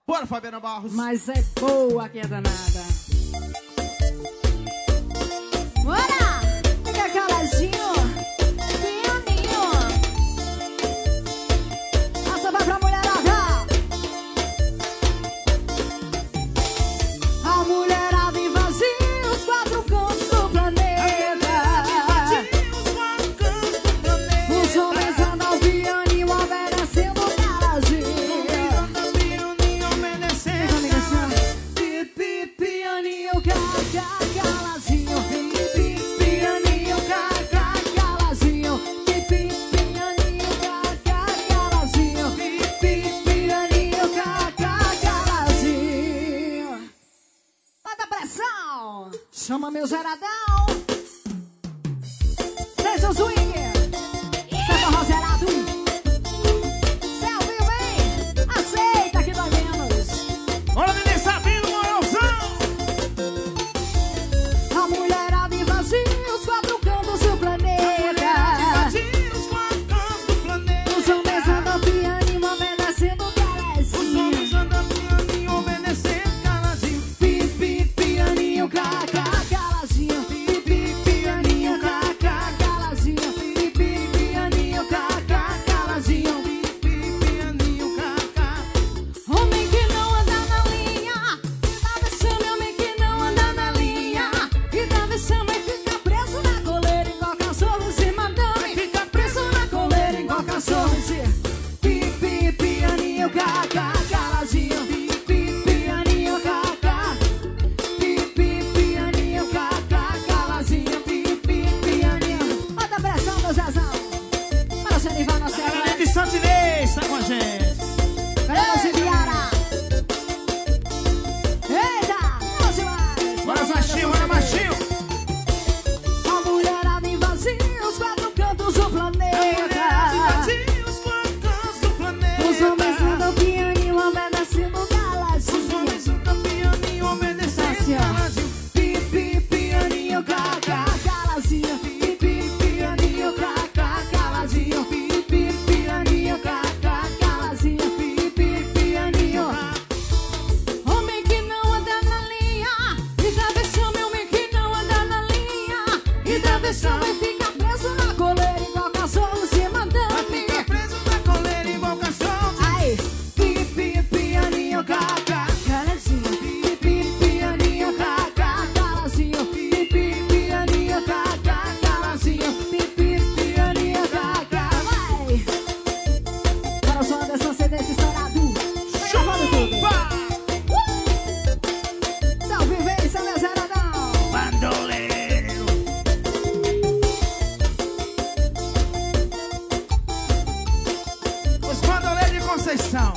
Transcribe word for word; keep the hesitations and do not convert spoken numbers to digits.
Bora, Fabiana Barros. Mas é boa que é danada. Bora! Fica caladinho. Pianinho. Essa vai pra mulherada. A mulherada invadiu os quatro cantos do planeta. Os homens andam pianinho obedecendo o caladinho. Pianinho, caca, caladinho. Pianinho, caca, caladinho. Pianinho, caca, caladinho. Pianinho, caca, caladinho. Bota pressão. Chama meu geradão. Seja o swing. Seja o roserado. Cê ouviu bem? Aceita que dói menos. Bora, menino Sabino, moralzão. A mulherada invadiu os quatro cantos do planeta. Os quatro cantos do planeta. Os homens andam pianinho obedecendo o Os caladinho. homens andam pianinho obedecendo caladinho. Pipi, pianinho, caca, caladinho. Pipi, pianinho, caca, caladinho. Pipi, pianinho, caca, caladinho. Pianinho, caca. Homem que não anda na linha, e dá vexame, homem que não anda na linha, e dá vexame e fica preso na coleira igual cachorro de madame. Fica preso na coleira igual cachorro de pipi, pianinho, caca, caladinho. Pipi, pianinho, caca. Pipi, pianinho, caca, caladinho. Pipi, pianinho. Bota pressão do Zezão. Para o Genival na A galera Serra. de Santinês tá com a gente. Galera de Viara. Eita, bom demais. Bora, machinho, bora, machinho. A mulherada invadiu os quatro cantos do planeta. Os quatro cantos do planeta. Os homens andam pianinho obedecendo o Os caladinho. homens andam pianinho obedecendo Assim, ó. caladinho. Pipi, pianinho, caca, caladinho. Pipi, pianinho, caca, caladinho. Pipi, pianinho, caca, caladinho. Pipi, pianinho. Homem que não anda na linha, e dá vexame, homem que não anda na linha, e dá vexame e fica preso na coleira igual cachorro de madame. Fica preso na coleira igual cachorro. Ai, pipi, pianinho, caca, caladinho. Pipi, pianinho, caca, caladinho. Pipi, pianinho, caca, caladinho. Pipi, pianinho, caca, vai. Para o som dessa C D estourado, chavando tudo. Salve, vem, salve, zeradão. Bandoleiro. Os bandoleiros de Conceição.